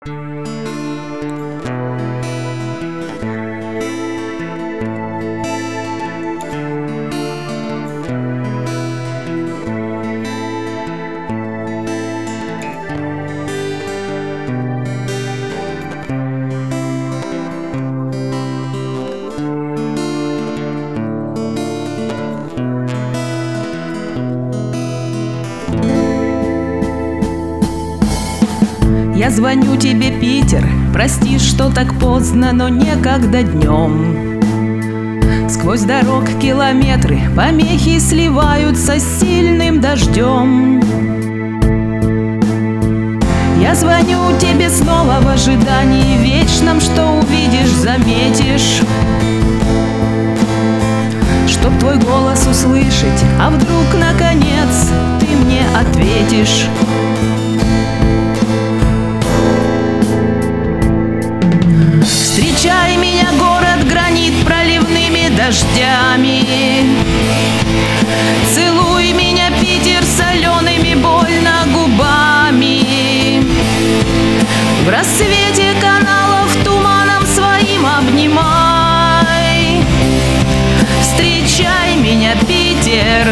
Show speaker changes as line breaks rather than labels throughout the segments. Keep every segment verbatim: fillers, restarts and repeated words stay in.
Я звоню тебе, Питер, прости, что так поздно, но некогда днем. Сквозь дорог километры помехи сливаются с сильным дождем. Я звоню тебе снова в ожидании вечном, что увидишь, заметишь, чтоб твой голос услышать, а вдруг, наконец, ты мне ответишь. Встречай меня, город гранит, проливными дождями. Целуй меня, Питер, солеными больно губами. В рассвете каналов туманом своим обнимай. Встречай меня, Питер.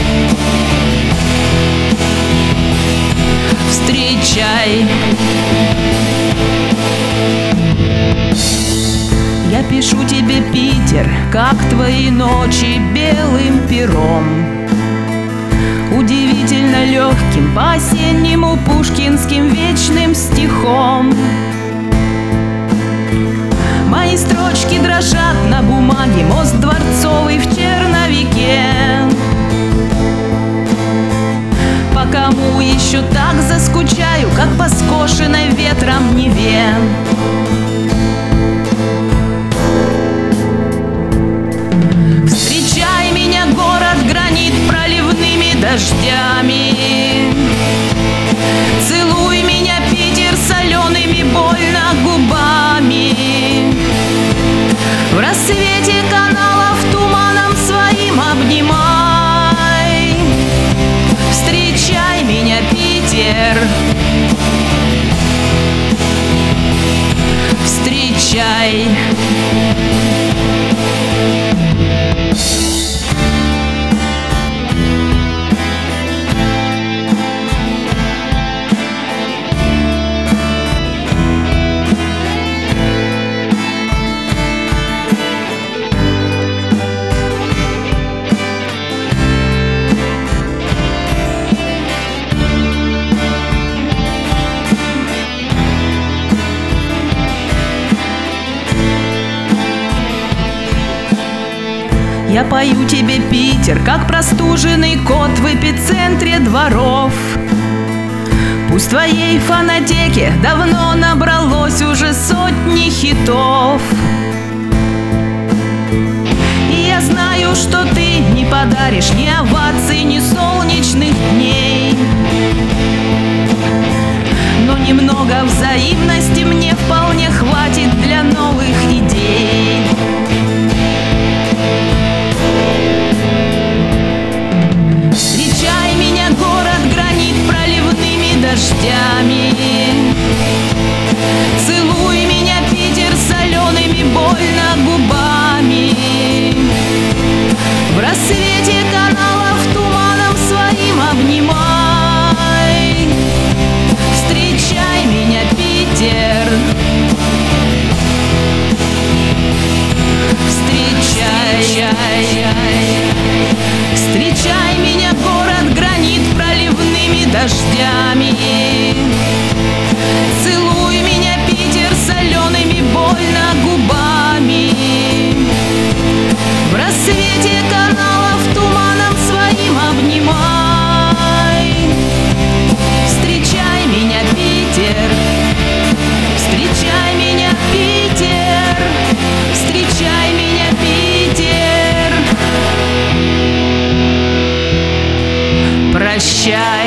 Встречай. Я пишу тебе, Питер, как твои ночи белым пером, удивительно легким, по-осеннему пушкинским вечным стихом. Мои строчки дрожат на бумаге, мост дворцовый в черновике. По кому еще так заскучаю, как по скошенной ветром Неве. Встречай меня, город гранит, проливными дождями. Целуй меня, Питер, солеными больно губами. В рассвете каналов туманом своим обнимай. Встречай меня, Питер. Встречай. Я пою тебе, Питер, как простуженный кот в эпицентре дворов. Пусть в твоей фонотеке давно набралось уже сотни хитов. И я знаю, что ты не подаришь ни оваций, ни солнечных дней. Но немного взаимности мне вполне хватит для новых идей. Встречай меня, город гранит, проливными дождями. Целуй меня, Питер, солеными больно губами. В рассвете каналов туманом своим обнимай. Встречай меня, Питер. Встречай. Встречай меня, город гранит, проливными дождями. Целуй меня, Питер, солеными больно губами. В рассвете каналов туманом своим обнимай. Встречай меня, Питер. Встречай меня, Питер. Встречай меня, Питер. Прощай.